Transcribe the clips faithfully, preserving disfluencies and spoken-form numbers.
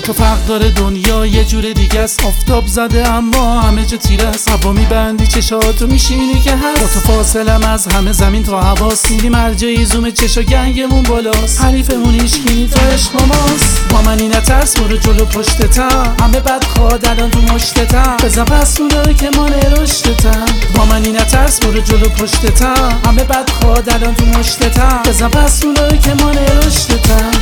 تو فرق داره دنیا یه جور دیگه است. آفتاب زده اما همه جا تیره است. هوا میبندی چشاتو میشینی که هست. با تو فاصلم از همه زمین تا هواست. میری مرجعی زوم چشا گنگمون بالاست. حریفمون ایشگینی تا عشق ماست. با منی نترس برو جلو پشتتم. همه بد خواد الان تو مشتتم. بزن پس اونایی که ما نرشتتم. با منی نترس برو جلو پشتتم. همه بد خواد الان تو مشتتم. بزن پس اونایی که ما نرشتتم.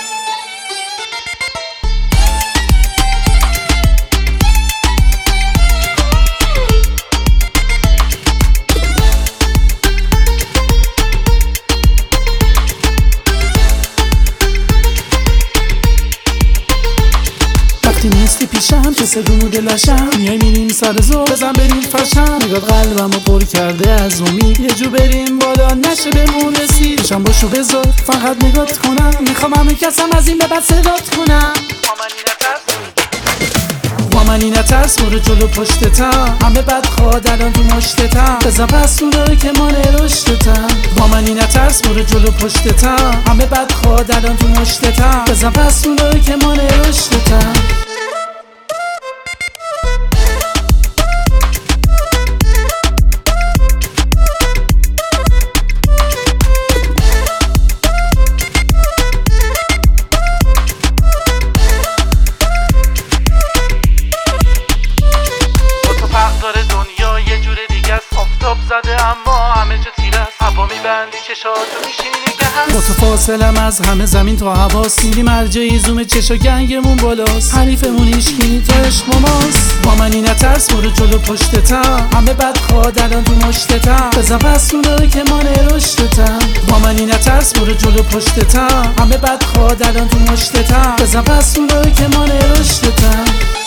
وقتی نیستی پیشم که سگو دلشم. میای میریم سر زور بزن بریم فرشم. نگاه قلبمو پر کرده از امید. یه جو بریم بالا نشه بمون رسید. پیشم باشو بذار فقط نگات کنم. میخوام همه کسم از این به بعد صدات کنم. با منی نترس برو جلو پشتتم. همه بد خواد الان تو مشتتم. بزن پس اونایی که ما نرشتتم. با منی نترس برو جلو پشتتم. همه بد خواد الان تو مشتتم. بزن پس اونایی که ما نرشتتم. آفتاب زده اما همه جا تیره است. هوا میبندی چشاتو میشینی که هست. با تو فاصلم از همه زمین تا هواست. میری مرجعی زوم چشا گنگمون بالاست. حریفمون ایشگینی تا عشق ماست. با منی نترس برو جلو پشتتم. همه بد خواد الان تو مشتتم. بزن پس اونایی که ما نرشتتم. با منی نترس برو جلو پشتتم. همه بد خواد الان تو مشتتم. بزن پس اونایی که ما نرشتتم.